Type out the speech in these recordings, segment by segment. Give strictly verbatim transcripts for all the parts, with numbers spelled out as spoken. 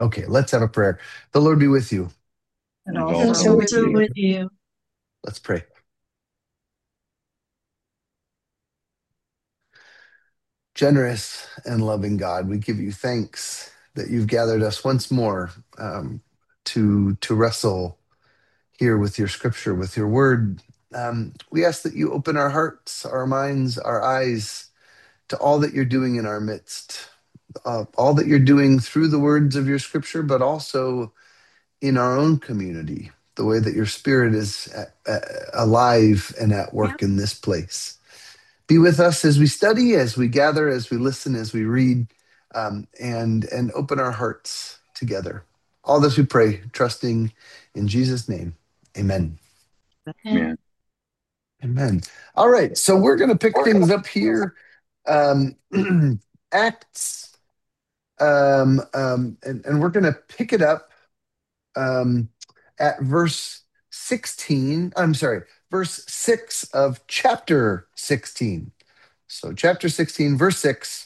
Okay, let's have a prayer. The Lord be with you. And And also also Also with with with you. you. you. Let's pray. Generous and loving God, we give you thanks that you've gathered us once more um, to to wrestle here with your scripture, with your word. Um, we ask that you open our hearts, our minds, our eyes to all that you're doing in our midst, uh, all that you're doing through the words of your scripture, but also in our own community, the way that your spirit is uh, uh, alive and at Yeah. work in this place. Be with us as we study, as we gather, as we listen, as we read, um, and and open our hearts together. All this we pray, trusting in Jesus' name. Amen. And Man. Amen. All right, so we're going to pick things up here. Um, Acts, um, um, and, and we're going to pick it up um, at verse sixteen. I'm sorry, verse six of chapter sixteen. So, chapter sixteen, verse six.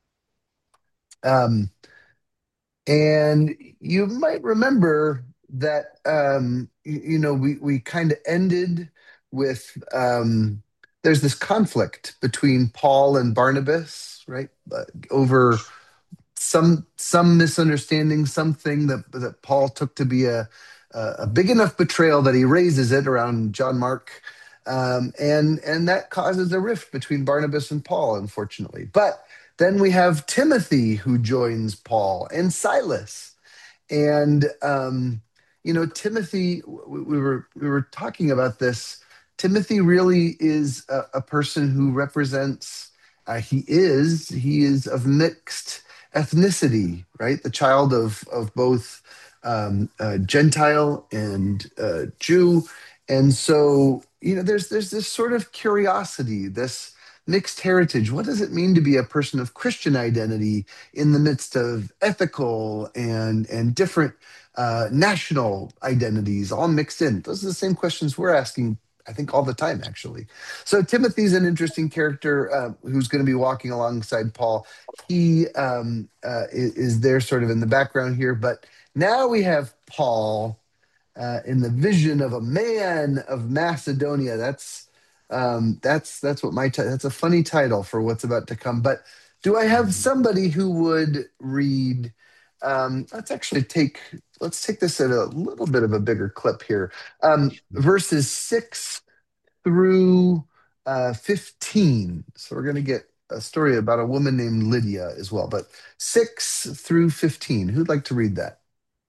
Um, and you might remember that, um, you, you know, we, we kind of ended with um, there's this conflict between Paul and Barnabas, right? Uh, over some some misunderstanding, something that that Paul took to be a a a big enough betrayal that he raises it around John Mark, um, and and that causes a rift between Barnabas and Paul, unfortunately. But then we have Timothy who joins Paul and Silas, and um, you know Timothy. We, we were we were talking about this. Timothy really is a, a person who represents. Uh, he is he is of mixed ethnicity, right? The child of of both um, uh, Gentile and uh, Jew, and so you know there's there's this sort of curiosity, this mixed heritage. What does it mean to be a person of Christian identity in the midst of ethical and and different uh, national identities all mixed in? Those are the same questions we're asking, I think, all the time, actually. So Timothy's an interesting character uh, who's going to be walking alongside Paul. He um, uh, is, is there sort of in the background here, but now we have Paul uh, in the vision of a man of Macedonia. That's um, that's that's what my ti- that's a funny title for what's about to come. But do I have somebody who would read? Um, let's actually take let's take this at a little bit of a bigger clip here. Um, verses six through uh, fifteen. So we're going to get a story about a woman named Lydia as well. But six through fifteen. Who'd like to read that?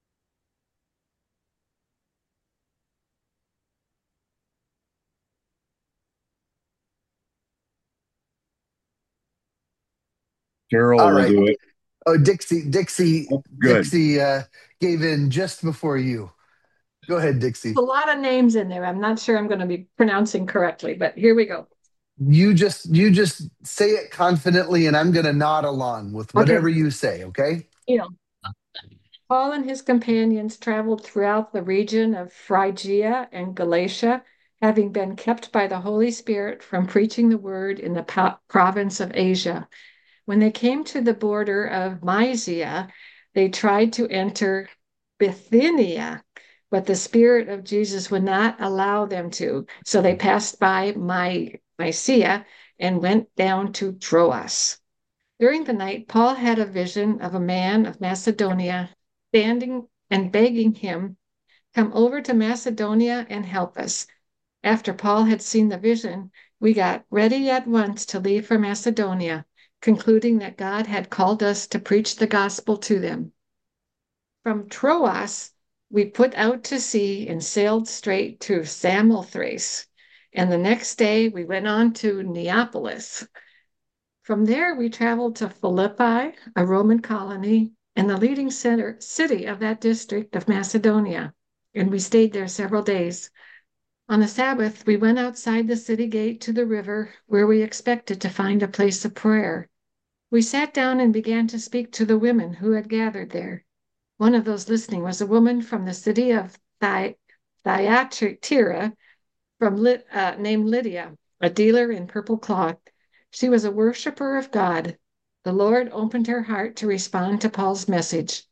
Carol All will right. do it. Oh, Dixie, Dixie, Oh, good. Dixie uh, gave in just before you. Go ahead, A Dixie. lot of names in there. I'm not sure I'm going to be pronouncing correctly, but here we go. You just you just say it confidently, and I'm going to nod along with Okay. whatever you say. Okay. You know, Paul and his companions traveled throughout the region of Phrygia and Galatia, having been kept by the Holy Spirit from preaching the word in the po- province of Asia. When they came to the border of Mysia, they tried to enter Bithynia, but the Spirit of Jesus would not allow them to. So they passed by My, Mysia and went down to Troas. During the night, Paul had a vision of a man of Macedonia standing and begging him, "Come over to Macedonia and help us." After Paul had seen the vision, we got ready at once to leave for Macedonia, concluding that God had called us to preach the gospel to them. From Troas, we put out to sea and sailed straight to Samothrace, and the next day we went on to Neapolis. From there, we traveled to Philippi, a Roman colony, and the leading center, city of that district of Macedonia, and we stayed there several days. On the Sabbath, we went outside the city gate to the river where we expected to find a place of prayer. We sat down and began to speak to the women who had gathered there. One of those listening was a woman from the city of Thy- Thyatira from Ly- uh, named Lydia, a dealer in purple cloth. She was a worshiper of God. The Lord opened her heart to respond to Paul's message.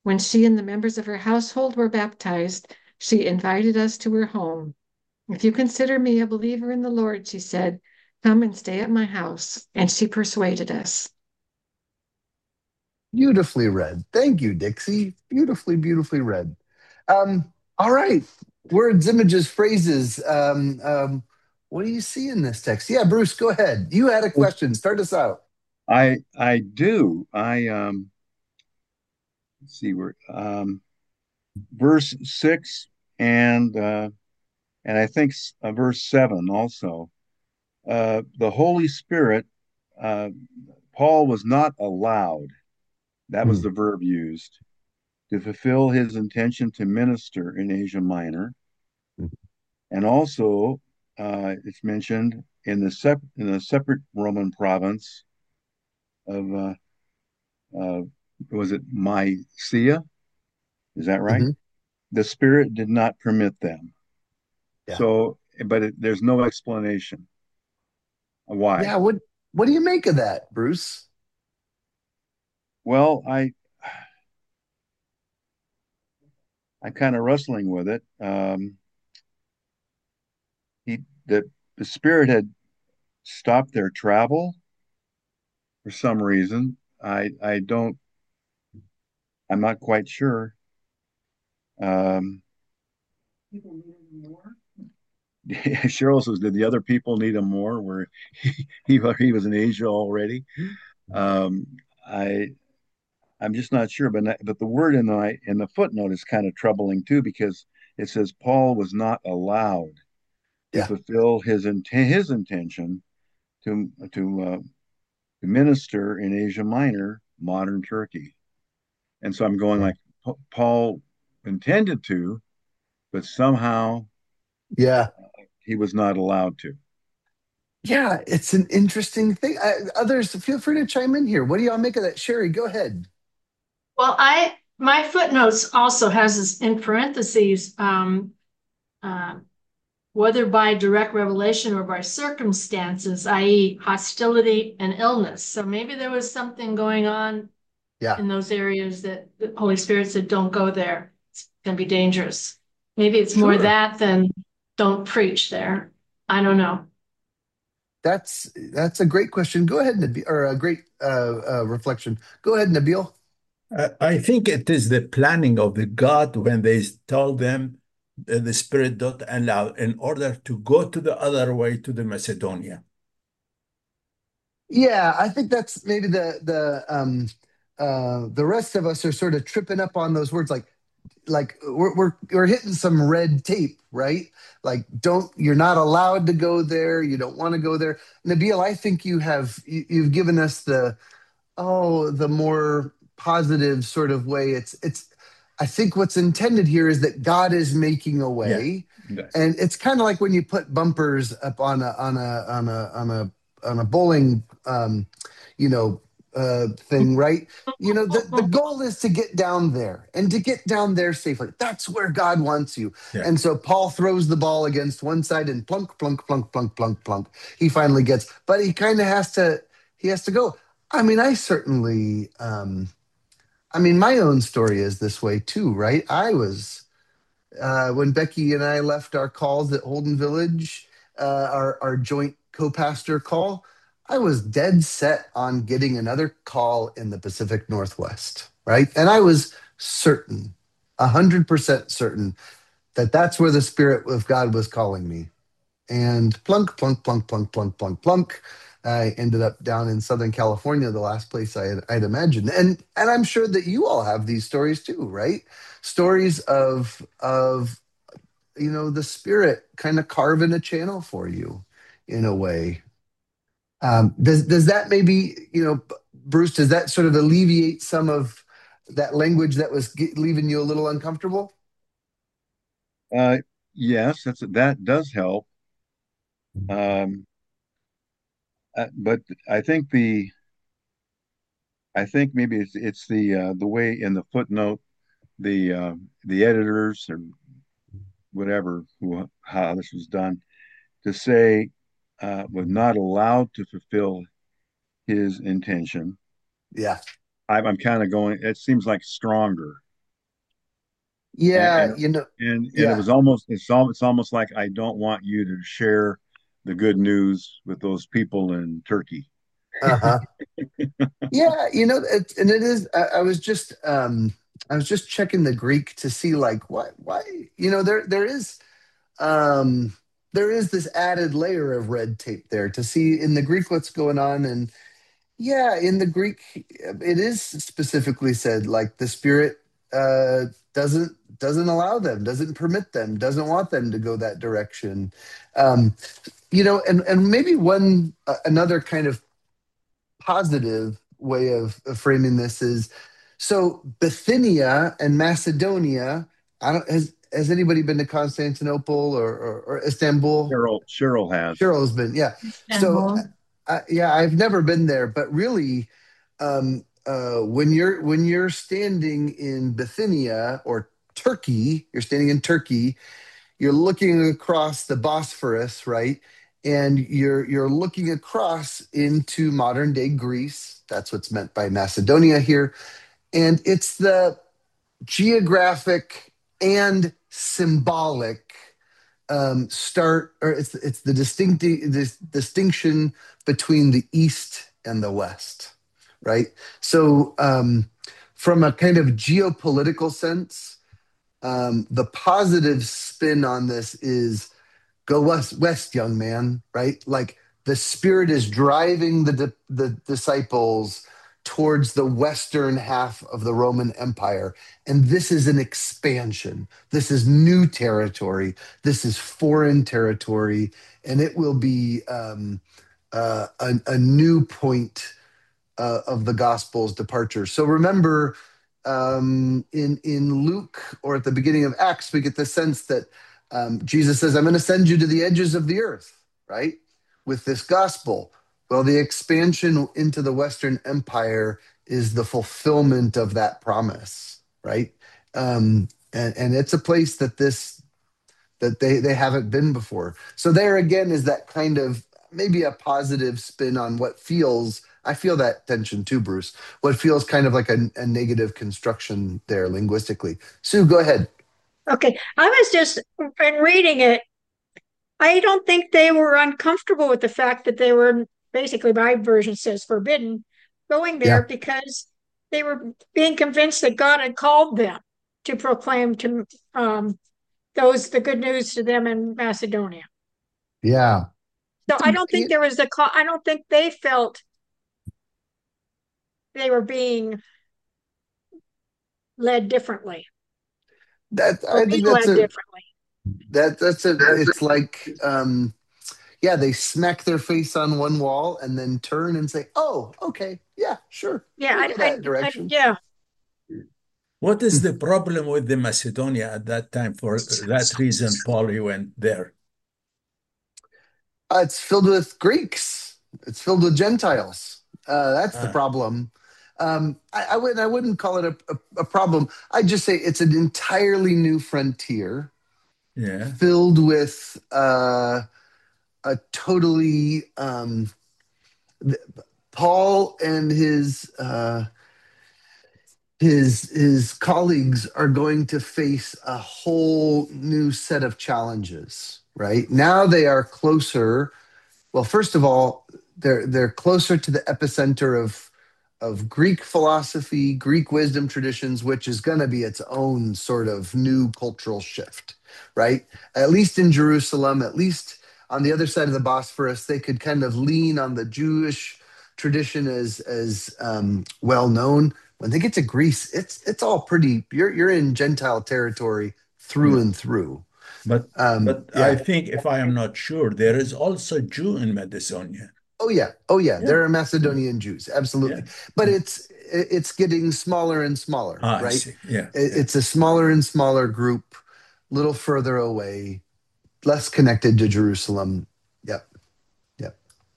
When she and the members of her household were baptized, she invited us to her home. If you consider me a believer in the Lord, she said, come and stay at my house. And she persuaded us. Beautifully read. Thank you, Dixie. Beautifully, beautifully read. Um, all right. Words, images, phrases. Um, um, what do you see in this text? Yeah, Bruce, go ahead. You had a question. Start us out. I I do. I um let's see where um verse six and uh and I think uh, verse seven also. Uh the Holy Spirit uh Paul was not allowed. That was Hmm. the verb used to fulfill his intention to minister in Asia Minor. And also uh it's mentioned in the sep in a separate Roman province of uh, uh was it Mysia? Is that right? Hmm. The Spirit did not permit them. Yeah. So, but it, there's no explanation why. Yeah. What What do you make of that, Bruce? Well, I I'm kind of wrestling with it. Um, he the the Spirit had stopped their travel for some reason. I I don't. I'm not quite sure. Um, Cheryl says, "Did the other people need him more? Where he he, he was in Asia already?" Um, I I'm just not sure, but but the word in the in the footnote is kind of troubling too because it says Paul was not allowed to Yeah. fulfill his his intention to to uh, to minister in Asia Minor, modern Turkey, and so I'm going like Paul intended to, but somehow Yeah. he was not allowed to. Yeah. It's an interesting thing. I, others, feel free to chime in here. What do y'all make of that? Sherry, go ahead. Well, I my footnotes also has this in parentheses, um, uh, whether by direct revelation or by circumstances, that is, hostility and illness. So maybe there was something going on Yeah. in those areas that the Holy Spirit said, "Don't go there. It's going to be dangerous." Maybe it's more Sure. that than don't preach there. I don't know. That's that's a great question. Go ahead, Nabil, or a great uh, uh, reflection. Go ahead, Nabil. Uh, I think it is the planning of the God when they told them uh, the Spirit don't allow in order to go to the other way to the Macedonia. Yeah, I think that's maybe the the um uh the rest of us are sort of tripping up on those words like like we're we're we're hitting some red tape, right? Like don't you're not allowed to go there, you don't want to go there. Nabil, I think you have you, you've given us the oh, the more positive sort of way. It's it's I think what's intended here is that God is making a Yeah. way. Yes. And it's kind of like when you put bumpers up on a on a on a on a on a bowling um, you know, uh thing, right? You know, the, the goal is to get down there and to get down there safely. That's where God wants you. Yeah. And so Paul throws the ball against one side and plunk, plunk, plunk, plunk, plunk, plunk. He finally gets, but he kind of has to he has to go. I mean, I certainly, um, I mean, my own story is this way too, right? I was, uh, when Becky and I left our calls at Holden Village, uh, our, our joint co pastor call, I was dead set on getting another call in the Pacific Northwest, right? And I was certain, a hundred percent certain that that's where the Spirit of God was calling me and plunk, plunk, plunk, plunk, plunk, plunk, plunk. I ended up down in Southern California, the last place I had, I'd imagined, and and I'm sure that you all have these stories too, right? Stories of of you know the spirit kind of carving a channel for you, in a way. Um, does does that maybe you know, Bruce? Does that sort of alleviate some of that language that was ge- leaving you a little uncomfortable? Uh, yes, that's that does help. Um, uh, but I think the I think maybe it's it's the uh, the way in the footnote the uh, the editors or whatever who how this was done to say uh, was not allowed to fulfill his intention. Yeah, I'm, I'm kind of going. It seems like stronger. and Yeah, and you know, and, and it yeah. was almost it's al- it's almost like I don't want you to share the good news with those people in Turkey. Uh-huh. Yeah, you know, it, and it is. I, I was just, um, I was just checking the Greek to see, like, why, why, you know, there, there is, um, there is this added layer of red tape there to see in the Greek what's going on, and yeah, in the Greek, it is specifically said, like, the Spirit uh, doesn't doesn't allow them, doesn't permit them, doesn't want them to go that direction. Um, you know, and and maybe one uh, another kind of positive way of, of framing this is so Bithynia and Macedonia. I don't has has anybody been to Constantinople or, or, or Istanbul? Cheryl Cheryl has. Cheryl's been, yeah. So Istanbul. uh, yeah, I've never been there, but really, um, uh, when you're when you're standing in Bithynia or Turkey, you're standing in Turkey, you're looking across the Bosphorus, right? And you're you're looking across into modern day Greece. That's what's meant by Macedonia here. And it's the geographic and symbolic um, start, or it's it's the distinct this distinction between the East and the West, right? So, um, from a kind of geopolitical sense, um, the positive spin on this is go west, west, young man, right? Like the Spirit is driving the di- the disciples towards the western half of the Roman Empire, and this is an expansion. This is new territory. This is foreign territory, and it will be um, uh, a, a new point uh, of the gospel's departure. So remember, um, in in Luke or at the beginning of Acts, we get the sense that um, Jesus says, "I'm going to send you to the edges of the earth," right? With this gospel. Well, the expansion into the Western Empire is the fulfillment of that promise, right? Um, and and it's a place that this that they they haven't been before. So there again is that kind of maybe a positive spin on what feels. I feel that tension too, Bruce. What feels kind of like a, a negative construction there linguistically. Sue, go ahead. Okay, I was just in reading it. I don't think they were uncomfortable with the fact that they were basically, my version says forbidden going there Yeah, because they were being convinced that God had called them to proclaim to um, those the good news to them in Macedonia. yeah. So I don't think there was the call. I don't think they felt they were being led differently That or I being think that's led a differently. that that's a. It's like um, yeah, they smack their face on one wall and then turn and say, "Oh, okay, yeah, sure, Yeah, we'll I, go I, that I direction." yeah. What is the problem with the Macedonia at that time? For that reason, Paul, you went there. Uh, it's filled with Greeks. It's filled with Gentiles. Uh, that's the Ah, problem. Um, I, I wouldn't. I wouldn't call it a, a, a problem. I'd just say it's an entirely new frontier yeah. filled with uh, a totally um, th- Paul and his uh, his his colleagues are going to face a whole new set of challenges. Right now, they are closer. Well, first of all, they're they're closer to the epicenter of of Greek philosophy, Greek wisdom traditions, which is going to be its own sort of new cultural shift, right? At least in Jerusalem, at least on the other side of the Bosphorus, they could kind of lean on the Jewish tradition as as um, well known. When they get to Greece, it's it's all pretty. You're you're in Gentile territory through Yeah. and through. But Um, but I yeah. think, if I am not sure, there is also Jew in Macedonia. Oh yeah. Oh yeah. Yeah. There are Yeah. Macedonian Jews, Yeah. absolutely. But Yeah. it's it's getting smaller and smaller, Ah, I right? see. Yeah. Yeah. It's a smaller and smaller group, little further away, less connected to Jerusalem. Yep. Yep.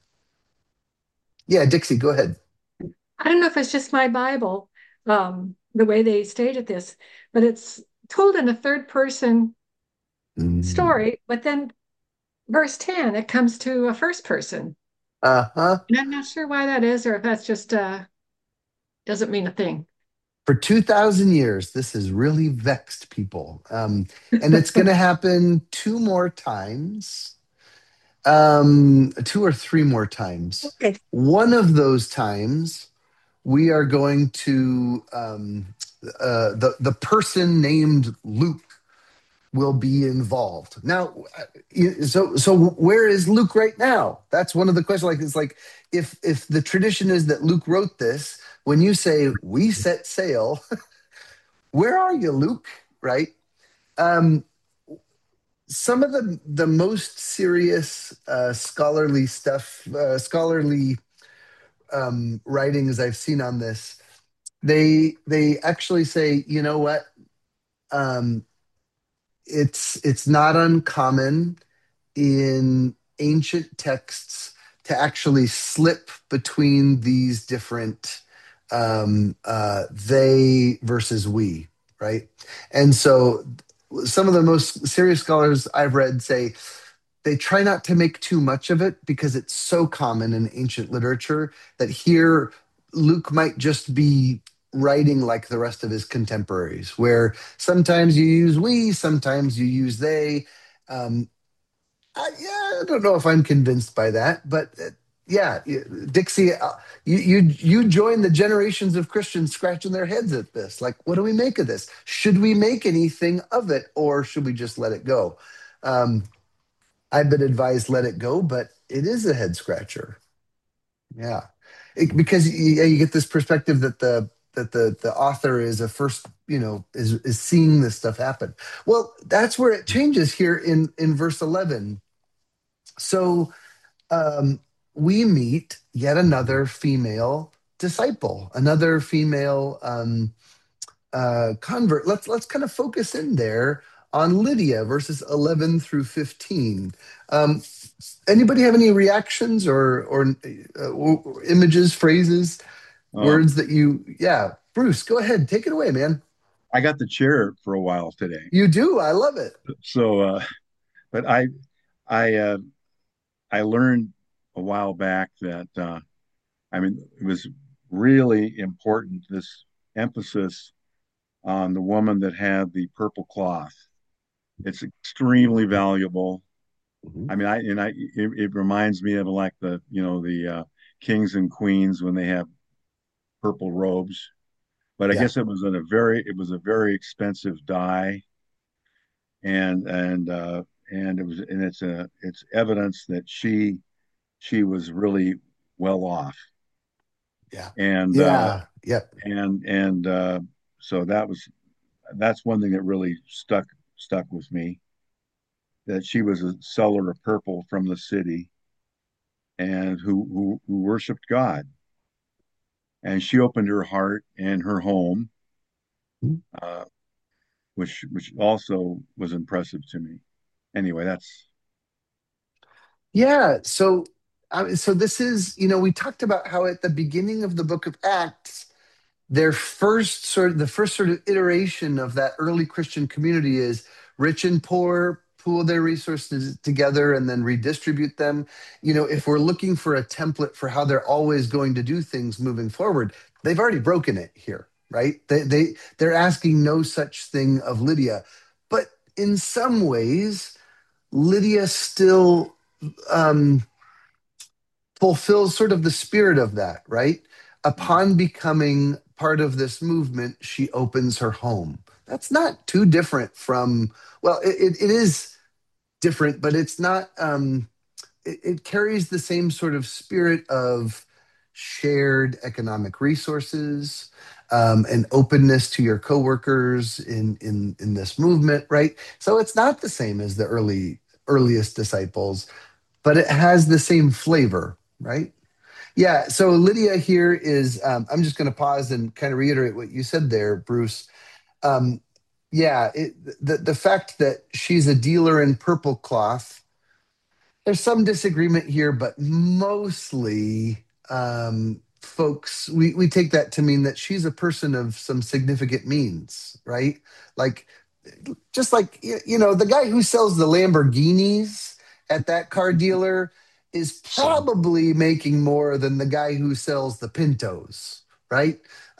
Yeah, Dixie, go ahead. I don't know if it's just my Bible, um, the way they stated this, but it's told in a third person Mm. story, but then verse ten, it comes to a first person. Uh-huh. And I'm not sure why that is, or if that's just uh doesn't mean a thing. For two thousand years, this has really vexed people. Um, and it's going to happen two more times, um, two or three more times. Okay. One of those times, we are going to, um, uh, the, the person named Luke will be involved. Now, uh, so so where is Luke right now? That's one of the questions. Like it's like if if the tradition is that Luke wrote this, when you say we set sail, where are you, Luke? Right? Um, some of the the most serious uh, scholarly stuff, uh, scholarly um, writings I've seen on this, they they actually say, you know what? Um, it's it's not uncommon in ancient texts to actually slip between these different um, uh, they versus we, right? And so some of the most serious scholars I've read say they try not to make too much of it because it's so common in ancient literature that here Luke might just be writing like the rest of his contemporaries, where sometimes you use we, sometimes you use they. Um, I, yeah, I don't know if I'm convinced by that, but uh, yeah, Dixie, uh, you you you join the generations of Christians scratching their heads at this. Like, what do we make of this? Should we make anything of it, or should we just let it go? Um, I've been advised let it go, but it is a head scratcher. Yeah, It- because you, yeah, you get this perspective that the that the the author is a first, you know, is is seeing this stuff happen. Well, that's where it changes here in in verse eleven. So um, we meet yet another female disciple, another female um, uh, convert. Let's let's kind of focus in there on Lydia, verses eleven through fifteen. Um, anybody have any reactions or or uh, images, phrases, Uh, words that you? Yeah, Bruce, go ahead, take it away, man. I got the chair for a while today. You do. I love it. So, uh, but I, I, uh, I learned a while back that, uh, I mean, it was really important, this emphasis on the woman that had the purple cloth. It's extremely valuable. Mhm. I mean, I, and I, it, it reminds me of like the, you know, the uh, kings and queens when they have purple robes. But I Yeah, guess it was in a very, it was a very expensive dye, and and uh, and it was, and it's a, it's evidence that she, she was really well off, yeah, and uh, yeah, yeah. and and uh, so that was, that's one thing that really stuck stuck with me, that she was a seller of purple from the city and who who, who worshipped God, and she opened her heart and her home, uh, which which also was impressive to me. Anyway, that's Yeah. So, uh, so this is, you know, we talked about how at the beginning of the book of Acts, their first sort of the first sort of iteration of that early Christian community is rich and poor pool their resources together and then redistribute them. You know, if we're looking for a template for how they're always going to do things moving forward, they've already broken it here, right? They they they're asking no such thing of Lydia, but in some ways, Lydia still um, fulfills sort of the spirit of that, right? Upon becoming part of this movement, she opens her home. That's not too different from, well, it, it, it is different, but it's not, um, it, it carries the same sort of spirit of shared economic resources, um, and openness to your coworkers in, in, in this movement, right? So it's not the same as the early earliest disciples, but it has the same flavor, right? Yeah. So Lydia here is, um, I'm just going to pause and kind of reiterate what you said there, Bruce. Um, yeah, it, the, the fact that she's a dealer in purple cloth, there's some disagreement here, but mostly um, folks, we, we take that to mean that she's a person of some significant means, right? Like just like you know the guy who sells the Lamborghinis at that car dealer is probably making more than the guy who sells the Pintos, right?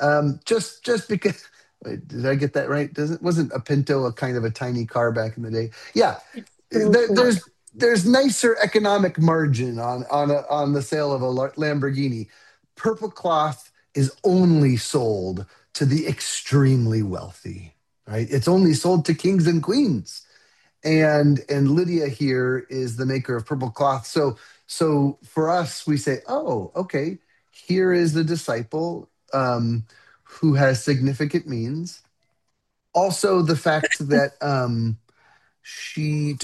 Um, just just because. Wait, did I get that right? Doesn't wasn't a Pinto a kind of a tiny car back in the day? Yeah, It's little there, Ford. there's there's nicer economic margin on on a, on the sale of a Lamborghini. Purple cloth is only sold to the extremely wealthy, right? It's only sold to kings and queens, and and Lydia here is the maker of purple cloth. So so for us, we say, oh, okay, here is the disciple um, who has significant means. Also, the fact that um, she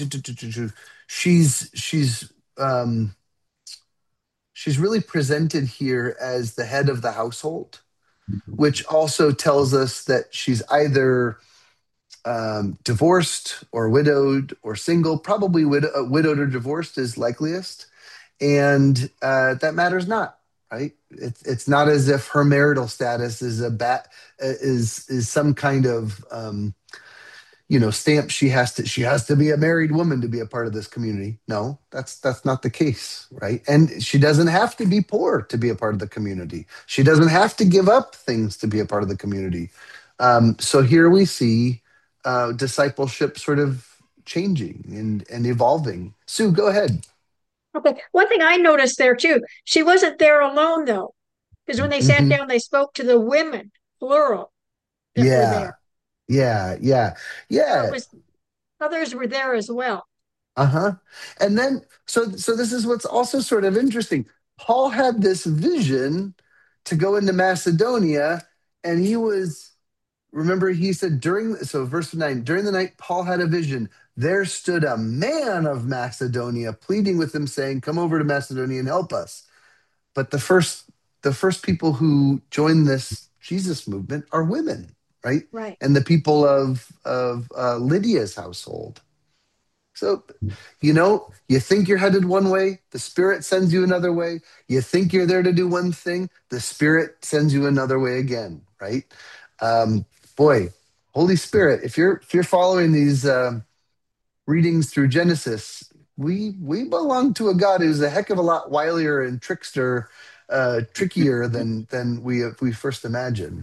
she's she's um, she's really presented here as the head of the household, which also tells us that she's either um, divorced or widowed or single. Probably wid- uh, widowed or divorced is likeliest, and uh, that matters not. Right? It's it's not as if her marital status is a bat is is some kind of um, you know stamp she has to she has to be a married woman to be a part of this community. No, that's that's not the case, right? And she doesn't have to be poor to be a part of the community. She doesn't have to give up things to be a part of the community. Um, so here we see uh, discipleship sort of changing and and evolving. Sue, go ahead. Okay. One thing I noticed there too, she wasn't there alone though, because when they sat Hmm. down, they spoke to the women, plural, that were Yeah, there. yeah, yeah, So it yeah. was others were there as well. Uh-huh. And then so so this is what's also sort of interesting. Paul had this vision to go into Macedonia, and he was remember he said during so verse nine, during the night Paul had a vision. There stood a man of Macedonia pleading with him saying, "Come over to Macedonia and help us." But the first the first people who join this Jesus movement are women, right? Right. And the people of of uh, Lydia's household. So, you know, you think you're headed one way, the Spirit sends you another way. You think you're there to do one thing, the Spirit sends you another way again, right? Um, boy, Holy Spirit, if you're if you're following these um readings through Genesis, we we belong to a God who's a heck of a lot wilier and trickster, uh, trickier than than we we first imagined.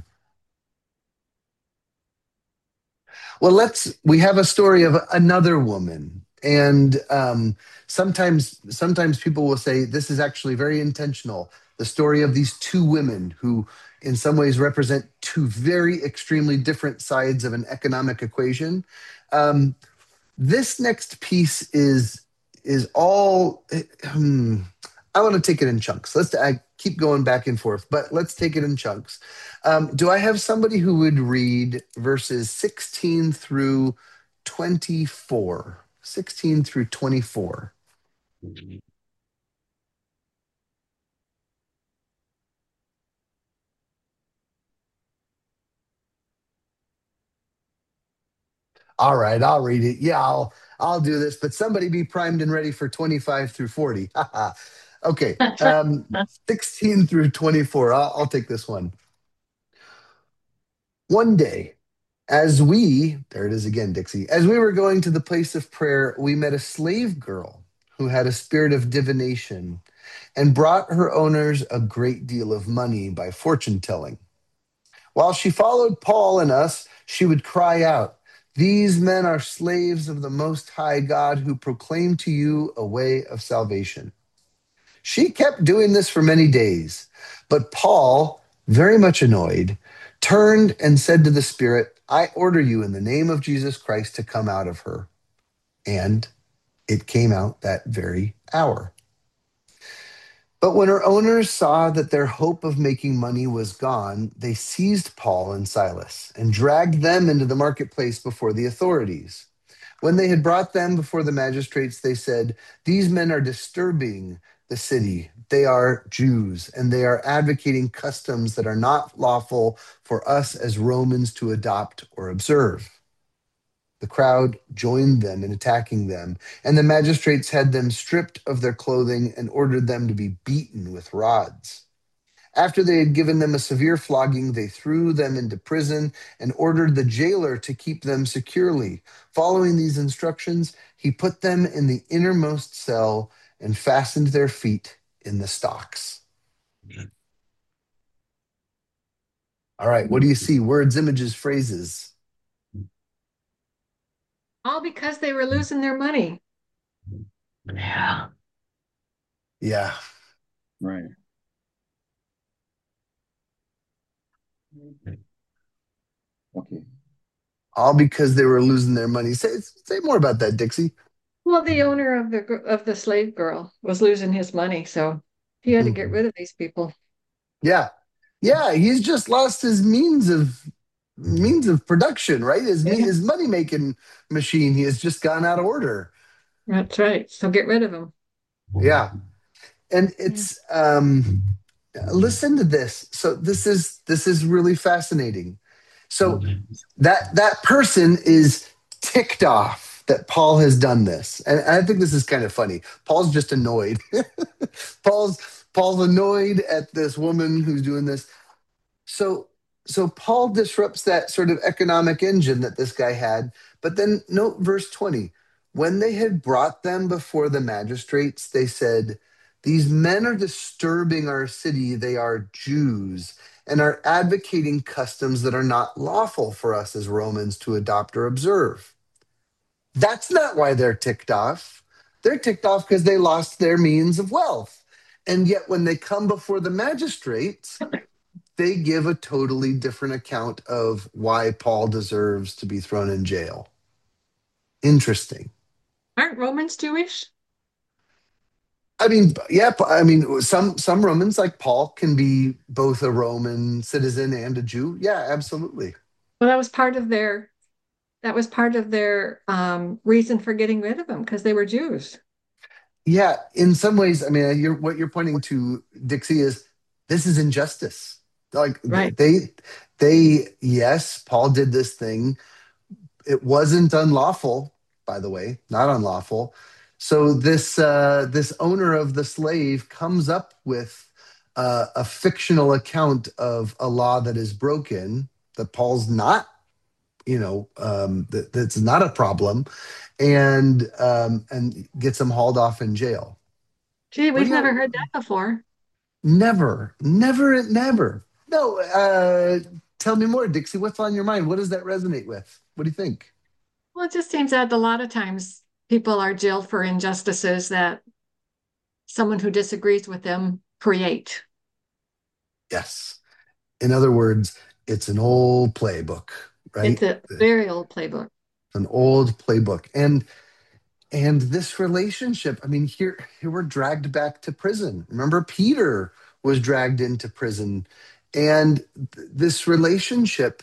Well, let's. We have a story of another woman, and um, sometimes sometimes people will say this is actually very intentional. The story of these two women who, in some ways, represent two very extremely different sides of an economic equation. Um, this next piece is is all. Hmm, I want to take it in chunks. Let's I keep going back and forth, but let's take it in chunks. Um, do I have somebody who would read verses sixteen through twenty-four? sixteen through twenty-four. All right, I'll read it. Yeah, I'll I'll do this, but somebody be primed and ready for twenty-five through forty. Okay. Um, sixteen through twenty-four. I'll, I'll take this one. One day, as we, there it is again, Dixie, as we were going to the place of prayer, we met a slave girl who had a spirit of divination and brought her owners a great deal of money by fortune telling. While she followed Paul and us, she would cry out, "These men are slaves of the Most High God who proclaim to you a way of salvation." She kept doing this for many days, but Paul, very much annoyed, turned and said to the Spirit, "I order you in the name of Jesus Christ to come out of her." And it came out that very hour. But when her owners saw that their hope of making money was gone, they seized Paul and Silas and dragged them into the marketplace before the authorities. When they had brought them before the magistrates, they said, "These men are disturbing the city. They are Jews, and they are advocating customs that are not lawful for us as Romans to adopt or observe." The crowd joined them in attacking them, and the magistrates had them stripped of their clothing and ordered them to be beaten with rods. After they had given them a severe flogging, they threw them into prison and ordered the jailer to keep them securely. Following these instructions, he put them in the innermost cell and fastened their feet in the stocks. All right, what do you see? Words, images, phrases. All because they were losing their money. Yeah. Yeah. Right. Okay. All because they were losing their money. Say say more about that, Dixie. Well, the owner of the gr- of the slave girl was losing his money, so he had to get Mhm. rid of these people. Yeah. Yeah, he's just lost his means of means of production, right? His me Yeah, his money making machine. He has just gone out of order. that's right. So get rid of him. Yeah. And Yeah. it's um listen to this. So this is this is really fascinating. So that that person is ticked off that Paul has done this. And I think this is kind of funny. Paul's just annoyed. Paul's Paul's annoyed at this woman who's doing this. So so Paul disrupts that sort of economic engine that this guy had. But then note verse twenty. When they had brought them before the magistrates, they said, "These men are disturbing our city. They are Jews and are advocating customs that are not lawful for us as Romans to adopt or observe." That's not why they're ticked off. They're ticked off because they lost their means of wealth. And yet when they come before the magistrates, they give a totally different account of why Paul deserves to be thrown in jail. Interesting. Aren't Romans Jewish? I mean, yeah, I mean, some some Romans like Paul can be both a Roman citizen and a Jew. Yeah, absolutely. Well, that was part of their that was part of their um, reason for getting rid of them because they were Jews. Yeah, in some ways, I mean, you're, what you're pointing to, Dixie, is this is injustice. Like Right. they, they, yes, Paul did this thing. It wasn't unlawful, by the way, not unlawful. So this uh, this owner of the slave comes up with uh, a fictional account of a law that is broken that Paul's not, you know, um, that, that's not a problem, and um, and gets him hauled off in jail. Gee, What do we've never heard you? that before. Never, never, never. No. Uh, tell me more, Dixie. What's on your mind? What does that resonate with? What do you think? Well, it just seems that a lot of times people are jailed for injustices that someone who disagrees with them create. Yes. In other words, it's an old playbook, It's right? a very old playbook. An old playbook. And and this relationship, I mean, here here we're dragged back to prison. Remember, Peter was dragged into prison. And th- this relationship,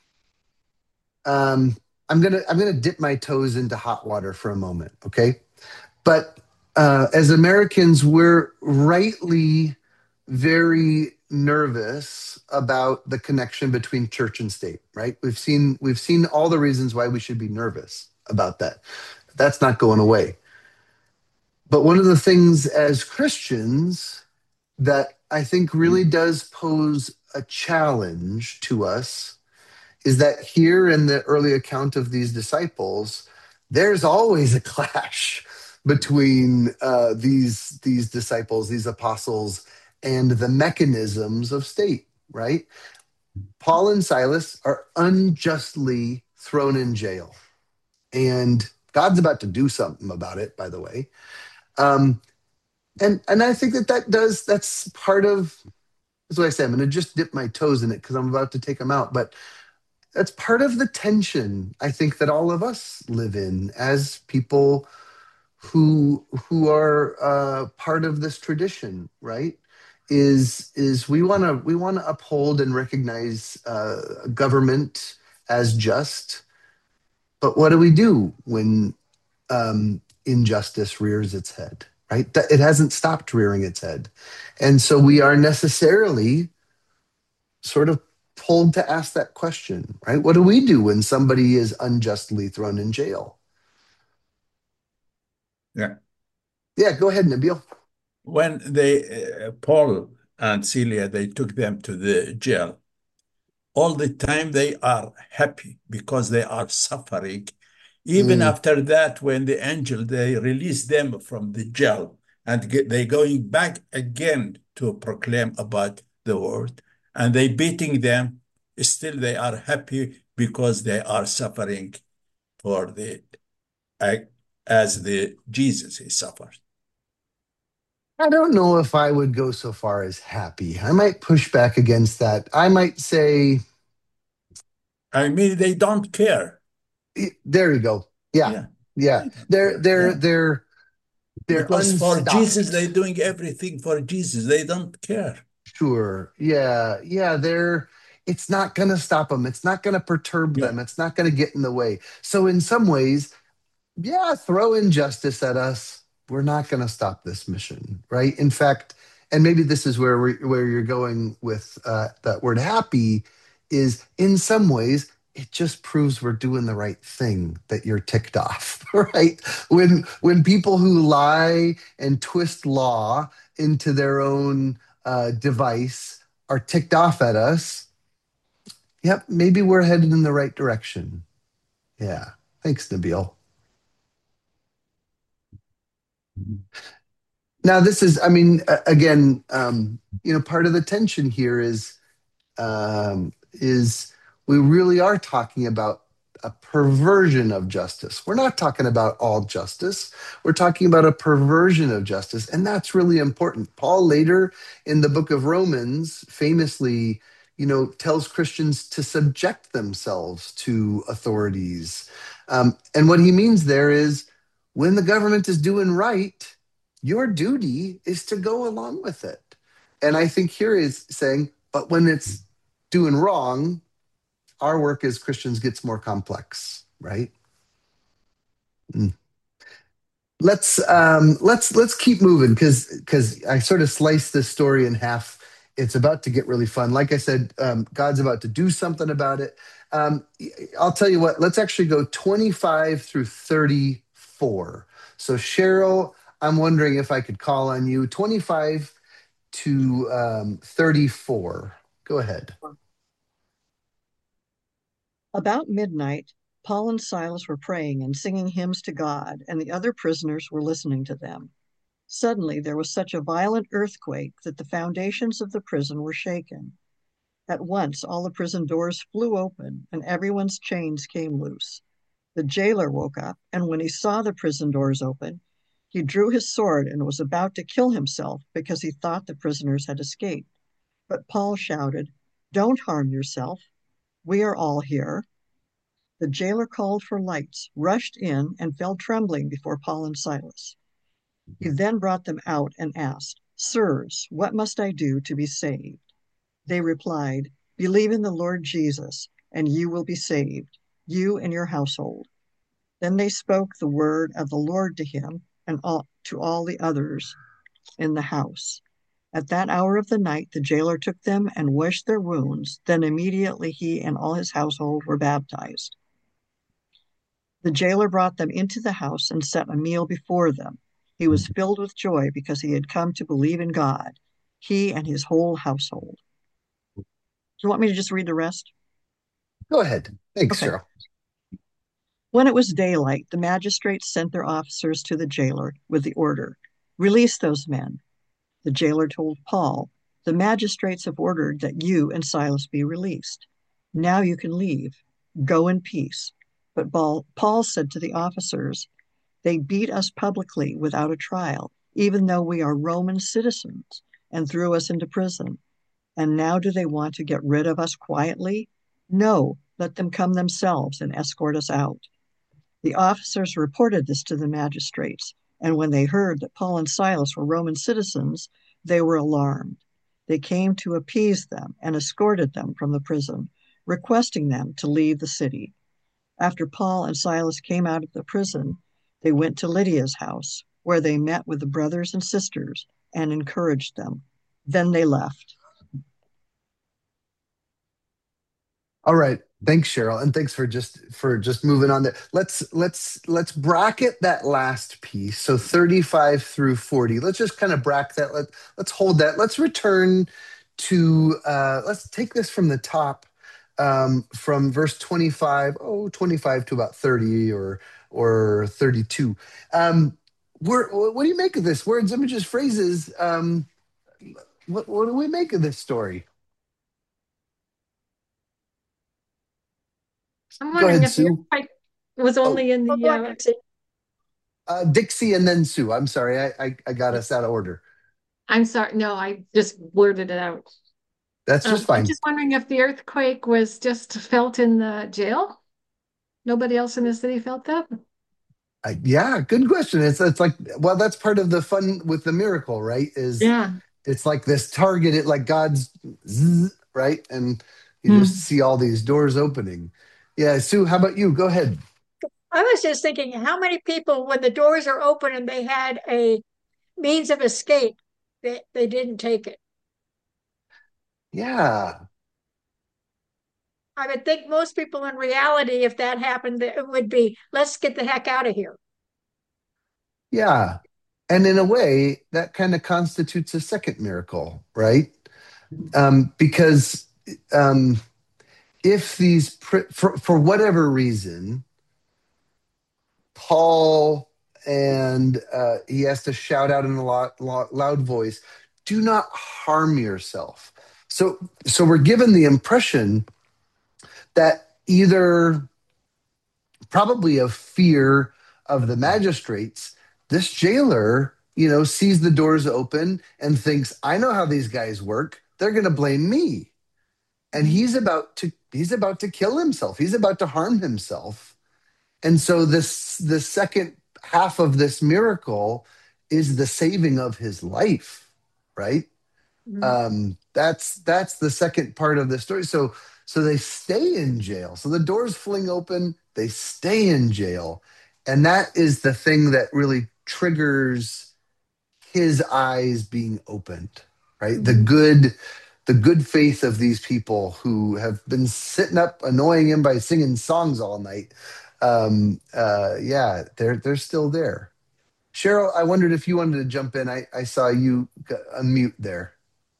um, I'm gonna I'm gonna dip my toes into hot water for a moment, okay? But uh, as Americans, we're rightly very nervous about the connection between church and state, right? We've seen we've seen all the reasons why we should be nervous about that. That's not going away. But one of the things as Christians that I think really does pose a challenge to us is that here in the early account of these disciples, there's always a clash between uh, these these disciples, these apostles, and the mechanisms of state. Right? Paul and Silas are unjustly thrown in jail, and God's about to do something about it. By the way, um, and and I think that that does that's part of. That's what I say. I'm going to just dip my toes in it because I'm about to take them out, but that's part of the tension I think that all of us live in as people who who are uh, part of this tradition, right? Is is we want to we want to uphold and recognize uh, government as just, but what do we do when um, injustice rears its head? Right, that it hasn't stopped rearing its head, and so we are necessarily sort of pulled to ask that question, right? What do we do when somebody is unjustly thrown in jail? Yeah. Yeah, go ahead, Nabil. When they, uh, Paul and Celia, they took them to the jail, all the time they are happy because they are suffering. Even Mm, after that, when the angel, they release them from the jail and get, they going back again to proclaim about the word and they beating them. still they are happy because they are suffering for the as the Jesus he suffered. I don't know if I would go so far as happy. I might push back against that. I might say, I mean, they don't care. eh, there you go. Yeah, Yeah, yeah. they don't They're care. they're Yeah. they're they're Because for Jesus, they're unstopped. doing everything for Jesus. They don't care. Sure. Yeah. Yeah. They're, it's not going to stop them. It's not going to perturb Yeah. them. It's not going to get in the way. So, in some ways, yeah, throw injustice at us. We're not going to stop this mission, right? In fact, and maybe this is where we, where you're going with uh, that word happy is in some ways it just proves we're doing the right thing that you're ticked off, right? When when people who lie and twist law into their own uh, device are ticked off at us, yep, maybe we're headed in the right direction. Yeah. Thanks, Nabil. Now, this is, I mean, a- again, um, you know, part of the tension here is um, is we really are talking about a perversion of justice. We're not talking about all justice. We're talking about a perversion of justice, and that's really important. Paul later in the book of Romans famously, you know, tells Christians to subject themselves to authorities. Um, and what he means there is when the government is doing right, your duty is to go along with it. And I think here is saying, but when it's doing wrong, our work as Christians gets more complex, right? Mm. Let's um, let's let's keep moving because because I sort of sliced this story in half. It's about to get really fun. Like I said, um, God's about to do something about it. Um, I'll tell you what. Let's actually go twenty-five through thirty-four. So Cheryl, I'm wondering if I could call on you. twenty-five to um, thirty-four. Go ahead. About midnight, Paul and Silas were praying and singing hymns to God, and the other prisoners were listening to them. Suddenly, there was such a violent earthquake that the foundations of the prison were shaken. At once, all the prison doors flew open, and everyone's chains came loose. The jailer woke up, and when he saw the prison doors open, he drew his sword and was about to kill himself because he thought the prisoners had escaped. But Paul shouted, "Don't harm yourself. We are all here." The jailer called for lights, rushed in, and fell trembling before Paul and Silas. He then brought them out and asked, "Sirs, what must I do to be saved?" They replied, "Believe in the Lord Jesus, and you will be saved, you and your household." Then they spoke the word of the Lord to him and all, to all the others in the house. At that hour of the night, the jailer took them and washed their wounds. Then immediately he and all his household were baptized. The jailer brought them into the house and set a meal before them. He was filled with joy because he had come to believe in God, he and his whole household. Do you want me to just read the rest? Go ahead. Thanks, Okay. Cheryl. When it was daylight, the magistrates sent their officers to the jailer with the order, "Release those men." The jailer told Paul, "The magistrates have ordered that you and Silas be released. Now you can leave. Go in peace." But Paul said to the officers, "They beat us publicly without a trial, even though we are Roman citizens, and threw us into prison. And now do they want to get rid of us quietly? No, let them come themselves and escort us out." The officers reported this to the magistrates, and when they heard that Paul and Silas were Roman citizens, they were alarmed. They came to appease them and escorted them from the prison, requesting them to leave the city. After Paul and Silas came out of the prison, they went to Lydia's house, where they met with the brothers and sisters and encouraged them. Then they left. All right. Thanks, Cheryl, and thanks for just for just moving on there. Let's let's let's bracket that last piece. So thirty-five through forty. Let's just kind of bracket that. Let, let's hold that. Let's return to uh let's take this from the top, um, from verse twenty-five, oh, twenty-five to about thirty or or thirty-two. Um, where, what do you make of this? Words, images, phrases. Um, what, what do we make of this story? I'm Go wondering ahead, if the Sue. earthquake was Oh, only in Oh, the go ahead, uh, Dixie. uh, Dixie and then Sue. I'm sorry, I, I I got us out of order. I'm sorry, no, I just blurted it out. That's just Um, I'm fine. just wondering if the earthquake was just felt in the jail. Nobody else in the city felt that? I, yeah, good question. It's it's like, well, that's part of the fun with the miracle, right? Is Yeah. it's like this targeted, like God's zzz, right, and you just Hmm. see all these doors opening. Yeah, Sue, how about you? Go ahead. I was just thinking, how many people, when the doors are open and they had a means of escape, they, they didn't take it. Yeah, I would think most people in reality, if that happened, it would be, let's get the heck out of here. yeah, and in a way, that kind of constitutes a second miracle, right? Um, because um, if these pr- for for whatever reason Paul and uh, he has to shout out in a lot, lot, loud voice, do not harm yourself. So, so we're given the impression that either probably of fear of the magistrates, this jailer, you know, sees the doors open and thinks, I know how these guys work. They're going to blame me. And he's about to, he's about to kill himself. He's about to harm himself. And so this the second half of this miracle is the saving of his life, right? Mhm. Um, that's that's the second part of the story. So so they stay in jail. So the doors fling open, they stay in jail. And that is the thing that really triggers his eyes being opened, right? The Mhm. good, the good faith of these people who have been sitting up annoying him by singing songs all night. Um, uh, yeah, they're they're still there. Cheryl, I wondered if you wanted to jump in. I, I saw you unmute there.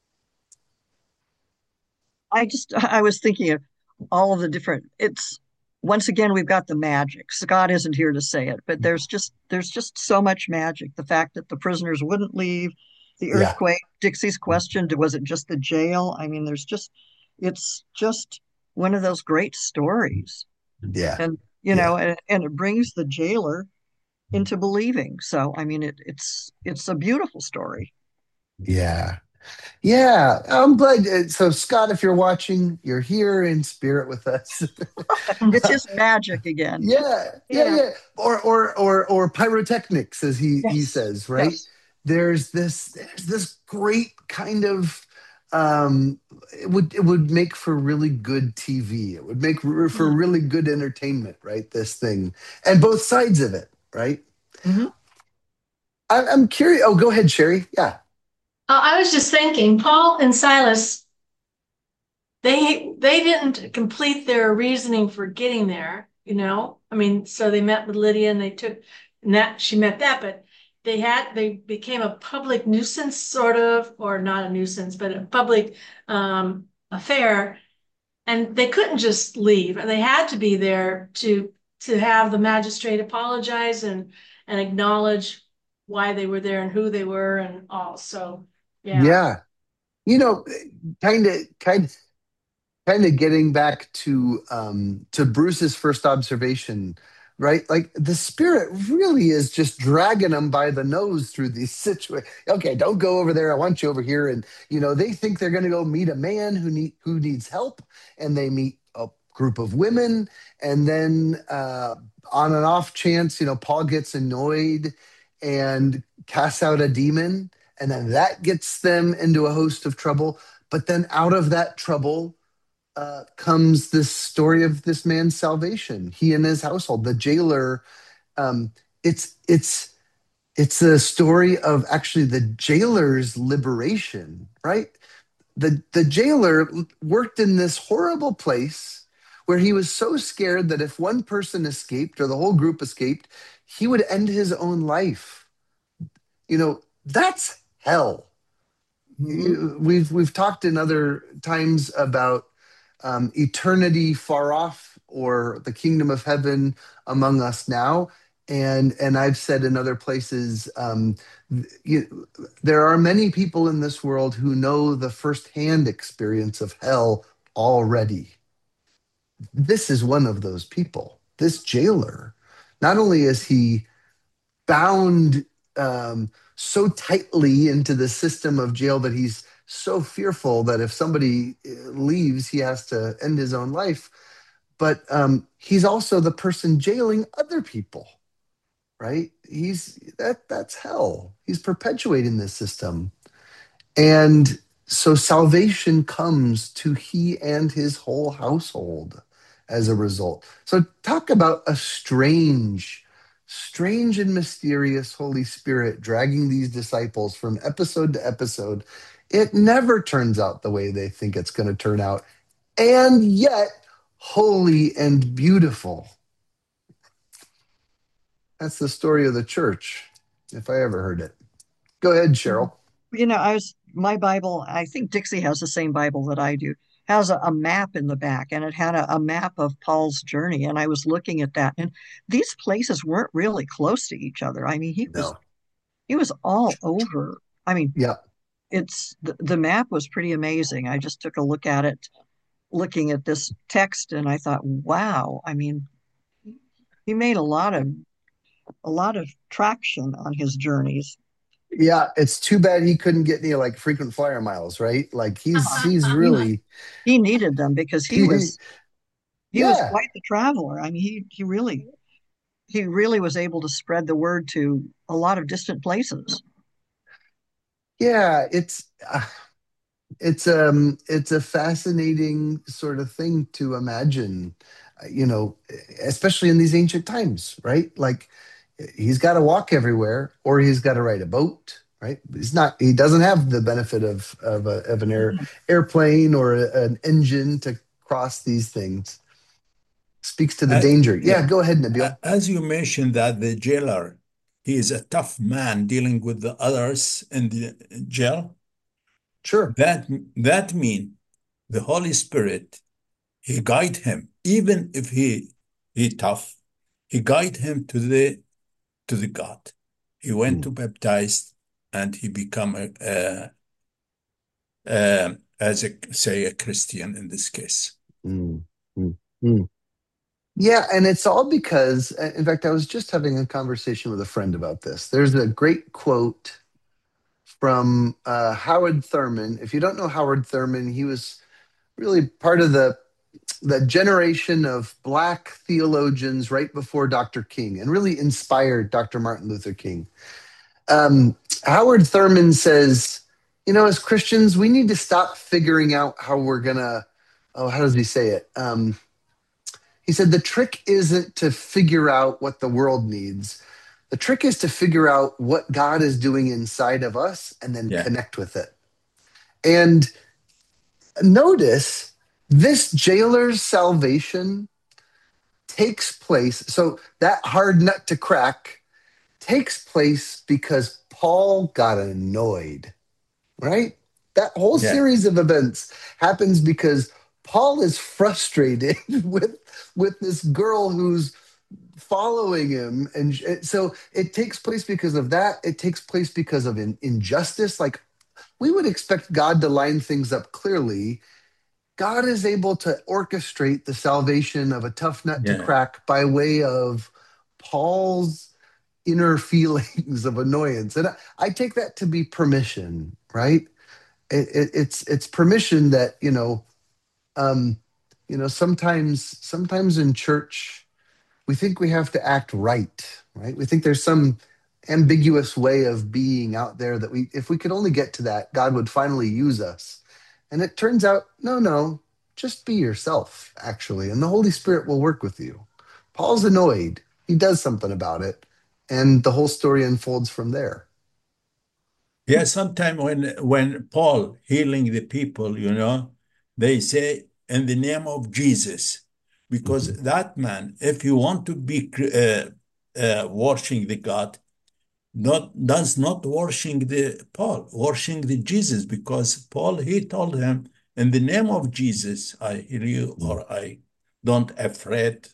I just I was thinking of all of the different it's once again we've got the magic. Scott isn't here to say it, but there's just there's just so much magic. The fact that the prisoners wouldn't leave, the Yeah, earthquake, Dixie's question, was it just the jail? I mean, there's just it's just one of those great stories. yeah, And you yeah, know, and, and it brings the jailer into believing. So I mean it it's it's a beautiful story. yeah. Yeah, I'm glad. uh, So, Scott, if you're watching, you're here in spirit with us. It's just magic again. Yeah, yeah, Yeah. yeah. Or or or or pyrotechnics, as he he Yes. says, right? Yes. There's this there's this great kind of um it would it would make for really good T V. It would make r- for Mhm. really good entertainment, right? This thing. And both sides of it, right? Hmm. I, I'm curious. Oh, go ahead, Sherry. Yeah. Uh, I was just thinking, Paul and Silas, they they didn't complete their reasoning for getting there, you know. I mean, so they met with Lydia and they took and that she met that, but they had they became a public nuisance, sort of, or not a nuisance, but a public um, affair, and they couldn't just leave. They had to be there to to have the magistrate apologize and and acknowledge why they were there and who they were and all. So, yeah. Yeah. You know, kind of kind of kind of getting back to um to Bruce's first observation, right? Like the spirit really is just dragging them by the nose through these situations. Okay, don't go over there. I want you over here. And you know, they think they're going to go meet a man who need who needs help, and they meet a group of women, and then uh, on an off chance, you know, Paul gets annoyed and casts out a demon, and then that gets them into a host of trouble. But then out of that trouble uh, comes this story of this man's salvation. He and his household, the jailer. Um, it's it's it's a story of actually the jailer's liberation, right? The the jailer worked in this horrible place where he was so scared that if one person escaped or the whole group escaped, he would end his own life. You know, that's hell. Hmm. We've we've talked in other times about um, eternity far off or the kingdom of heaven among us now. And and I've said in other places, um, you, there are many people in this world who know the firsthand experience of hell already. this is one of those people. This jailer, not only is he bound um, so tightly into the system of jail that he's so fearful that if somebody uh, leaves, he has to end his own life. But um, he's also the person jailing other people, right? He's that that's hell. He's perpetuating this system. And so salvation comes to he and his whole household as a result. So talk about a strange, strange and mysterious Holy Spirit dragging these disciples from episode to episode. It never turns out the way they think it's going to turn out. And yet, holy and beautiful. That's the story of the church, if I ever heard it. Go ahead, Cheryl. You know, I was my Bible, I think Dixie has the same Bible that I do, has a, a map in the back, and it had a, a map of Paul's journey. And I was looking at that, and these places weren't really close to each other. I mean, he was No. he was all over. I mean, Yeah. it's the, the map was pretty amazing. I just took a look at it, looking at this text, and I thought, wow, I mean, he made a lot of a lot of traction on his journeys. Yeah, it's too bad he couldn't get any like frequent flyer miles, right? Like he's he's He really he needed them because he he, was he was yeah. quite the traveler. I mean, he he really he really was able to spread the word to a lot of distant places. Yeah, it's uh, it's um it's a fascinating sort of thing to imagine, uh, you know, especially in these ancient times, right? Like he's got to walk everywhere or he's got to ride a boat, right? He's not he doesn't have the benefit of of, a, of an air airplane or a, an engine to cross these things. Speaks to the Uh, danger. Yeah, yeah. go ahead, Uh, Nabil. As you mentioned that the jailer, he is a tough man dealing with the others in the jail. Sure. That that mean the Holy Spirit, he guide him, even if he he tough, he guide him to the to the God. He went Mm, to baptize and he become a, a, a as a say a Christian in this case. mm, mm, mm. Yeah, and it's all because, uh, in fact, I was just having a conversation with a friend about this. There's a great quote from uh, Howard Thurman. If you don't know Howard Thurman, he was really part of the the generation of black theologians right before doctor King and really inspired doctor Martin Luther King. Um, Howard Thurman says, you know, as Christians, we need to stop figuring out how we're going to, oh, how does he say it? Um, he said, the trick isn't to figure out what the world needs. The trick is to figure out what God is doing inside of us and then Yeah, connect with it. And notice this jailer's salvation takes place. So that hard nut to crack takes place because Paul got annoyed, right? That whole yeah, series of events happens because Paul is frustrated with with this girl who's following him, and so it takes place because of that. It takes place because of in, injustice. Like we would expect God to line things up clearly. God is able to orchestrate the salvation of a tough nut to yeah. crack by way of Paul's inner feelings of annoyance, and I, I take that to be permission, right? It, it, it's it's permission that you know, um, you know, sometimes sometimes in church we think we have to act right, right? We think there's some ambiguous way of being out there that we, if we could only get to that, God would finally use us. And it turns out, no, no, just be yourself, actually, and the Holy Spirit will work with you. Paul's annoyed. He does something about it, and the whole story unfolds from there. Yeah, sometimes when when Paul healing the people, you know, they say in the name of Jesus, because Mhm. that man, if you want to be uh, uh, worshiping the God, not does not worshiping the Paul, worshiping the Jesus, because Paul he told him in the name of Jesus, I heal you, or I don't afraid.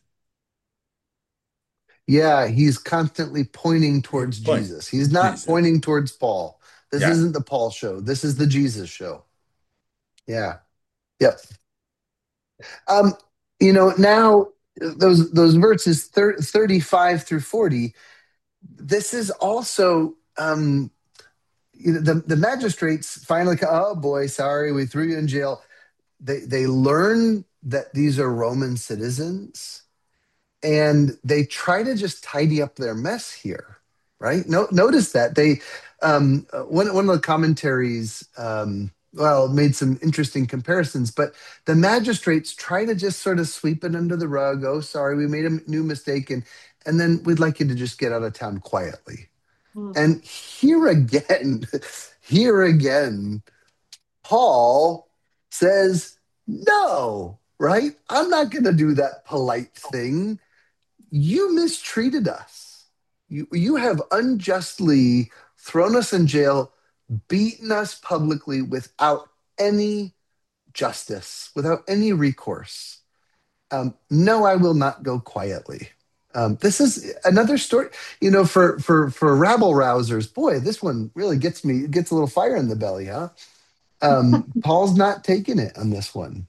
Yeah, he's constantly pointing towards Point Jesus. He's not Jesus. pointing towards Paul. This Yeah. isn't the Paul show. This is the Jesus show. Yeah. Yep. Um, you know, now those those verses thir- thirty-five through forty, this is also um, you know, the the magistrates finally co- oh boy, sorry, we threw you in jail. They they learn that these are Roman citizens, and they try to just tidy up their mess here, right? No, notice that they um, uh, one one of the commentaries, um, well, made some interesting comparisons, but the magistrates try to just sort of sweep it under the rug. Oh, sorry, we made a new mistake, and and then we'd like you to just get out of town quietly. Mm. And here again, here again, Paul says, no, right? I'm not going to do that polite thing. You mistreated us. You, you have unjustly thrown us in jail, beaten us publicly without any justice, without any recourse. Um, no, I will not go quietly. Um, this is another story, you know, for for for rabble rousers. Boy, this one really gets me, gets a little fire in the belly, huh? Um, Paul's not taking it on this one.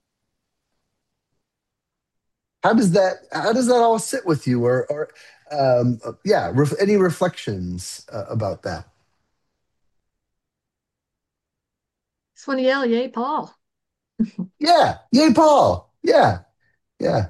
How does that how does that all sit with you, or or um, uh, yeah, ref, any reflections uh, about that? Just want to yell, yay, Paul. Yeah, yay, Paul. Yeah, yeah.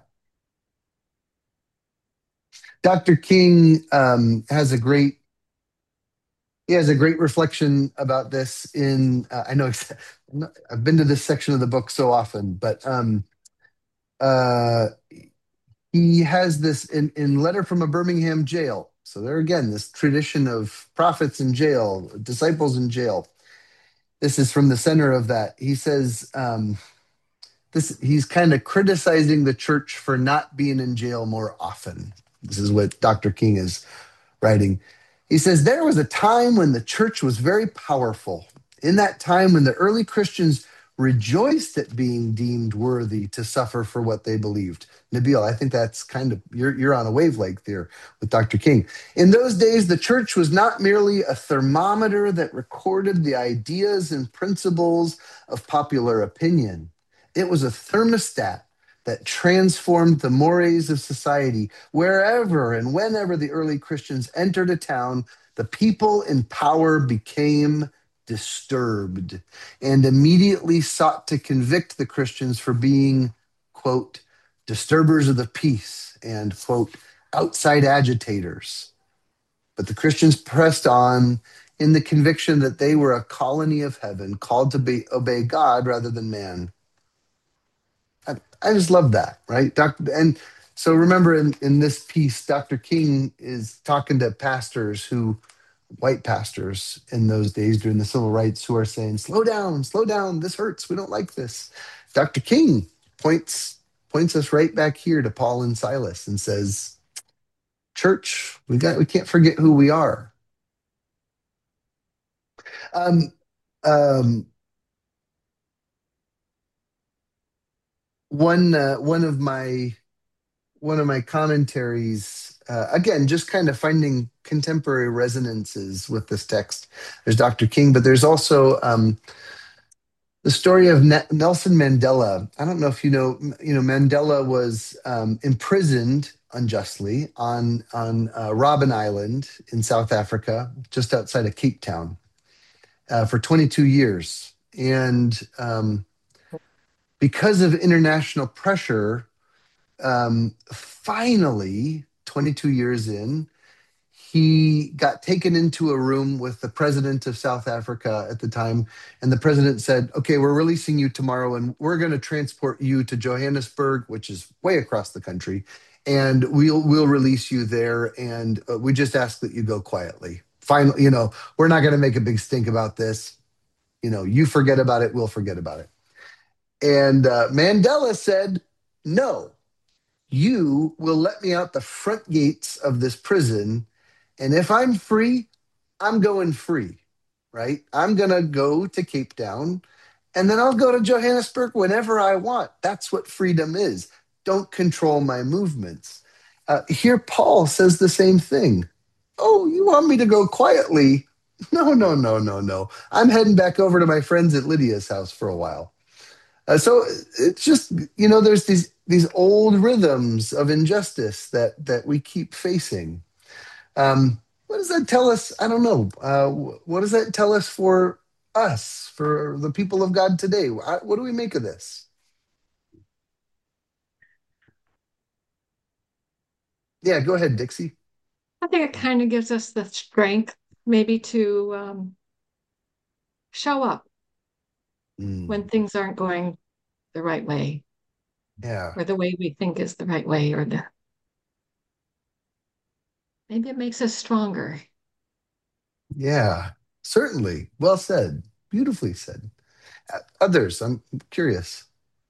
Doctor King um, has a great he has a great reflection about this in uh, I know I'm not- I've been to this section of the book so often, but um, uh, he has this in, in Letter from a Birmingham Jail. So there again, this tradition of prophets in jail, disciples in jail. This is from the center of that. He says um, this. He's kind of criticizing the church for not being in jail more often. This is what Doctor King is writing. He says, there was a time when the church was very powerful. In that time when the early Christians rejoiced at being deemed worthy to suffer for what they believed. Nabil, I think that's kind of, you're, you're on a wavelength there with Doctor King. In those days, the church was not merely a thermometer that recorded the ideas and principles of popular opinion. It was a thermostat that transformed the mores of society. Wherever and whenever the early Christians entered a town, the people in power became disturbed and immediately sought to convict the Christians for being, quote, disturbers of the peace and, quote, outside agitators. But the Christians pressed on in the conviction that they were a colony of heaven called to be, obey God rather than man. I, I just love that, right? Doctor And so remember in, in this piece, Doctor King is talking to pastors who, white pastors in those days during the civil rights, who are saying, slow down, slow down, this hurts, we don't like this. Doctor King points points us right back here to Paul and Silas and says, church, we got we can't forget who we are. Um, um, one uh, one of my one of my commentaries, uh, again, just kind of finding contemporary resonances with this text. There's Doctor King, but there's also um, the story of Ne- Nelson Mandela. I don't know if you know, you know, Mandela was um, imprisoned unjustly on on uh, Robben Island in South Africa, just outside of Cape Town, uh, for twenty-two years, and um, because of international pressure, um, finally, twenty-two years in, he got taken into a room with the president of South Africa at the time. And the president said, okay, we're releasing you tomorrow and we're going to transport you to Johannesburg, which is way across the country. And we'll, we'll release you there. And uh, we just ask that you go quietly. Finally, you know, we're not going to make a big stink about this. You know, you forget about it. We'll forget about it. And uh, Mandela said, no, you will let me out the front gates of this prison. And if I'm free, I'm going free, right? I'm going to go to Cape Town and then I'll go to Johannesburg whenever I want. That's what freedom is. Don't control my movements. Uh, here, Paul says the same thing. Oh, you want me to go quietly? No, no, no, no, no. I'm heading back over to my friends at Lydia's house for a while. Uh, so it's just, you know, there's these these old rhythms of injustice that that we keep facing. Um, what does that tell us? I don't know. Uh, what does that tell us for us, for the people of God today? What do we make of this? Yeah, go ahead, Dixie. I think it kind of gives us the strength maybe to um, show up when Mm, things aren't going the right way yeah, or the way we think is the right way, or the maybe it makes us stronger. yeah, certainly. Well said. Beautifully said. Uh, Others, I'm curious.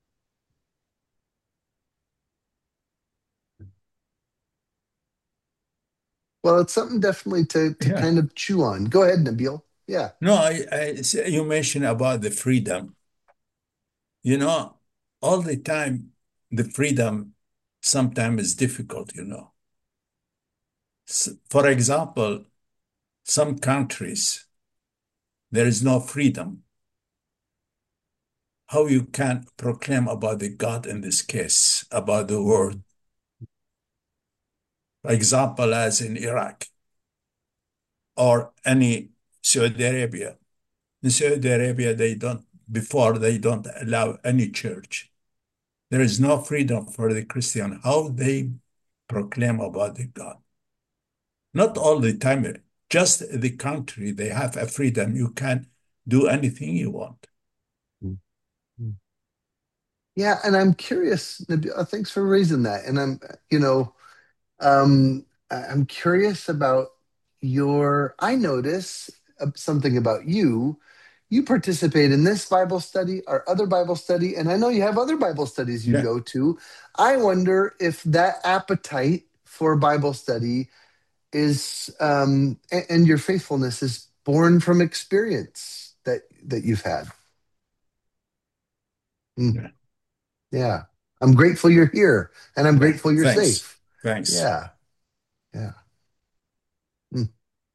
Well, it's something definitely to to Yeah. kind of chew on. Go ahead, Nabil. Yeah. No, I, I you mentioned about the freedom. You know, all the time, the freedom sometimes is difficult, you know. S- For example, some countries, there is no freedom. How you can proclaim about the God in this case, about the word. For example, as in Iraq or any Saudi Arabia. In Saudi Arabia, they don't, before they don't allow any church. There is no freedom for the Christian. How they proclaim about the God. Not all the time, just the country, they have a freedom. You can do anything you want. Mhm. Yeah, and I'm curious, Nabil, uh, thanks for raising that. And I'm, you know, um, I- I'm curious about your, I notice uh, something about you. You participate in this Bible study, our other Bible study, and I know you have other Bible studies you Yeah, go to. I wonder if that appetite for Bible study is, um, a- and your faithfulness is born from experience that that you've had. Mm, yeah, yeah. I'm grateful you're here, and I'm yeah. grateful you're Thanks. safe. Thanks. Yeah. Yeah. Mm.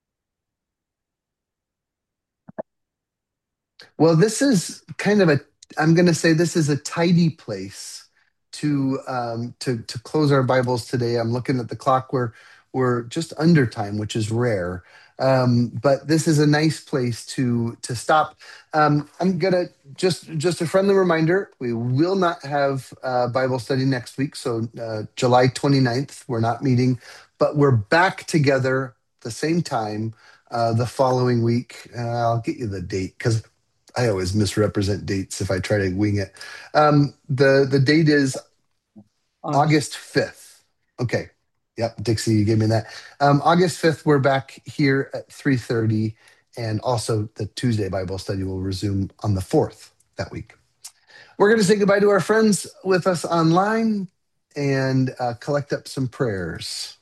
Well, this is kind of a, I'm going to say this is a tidy place to um, to to close our Bibles today. I'm looking at the clock. We're we're just under time, which is rare. Um, but this is a nice place to to stop. Um, I'm gonna just just a friendly reminder: we will not have uh, Bible study next week. So uh, July 29th, we're not meeting, but we're back together the same time uh, the following week. Uh, I'll get you the date because I always misrepresent dates if I try to wing it. Um, the the date is August. August fifth. Okay. Yep, Dixie, you gave me that. Um, August fifth, we're back here at three thirty, and also the Tuesday Bible study will resume on the fourth that week. We're going to say goodbye to our friends with us online and uh, collect up some prayers.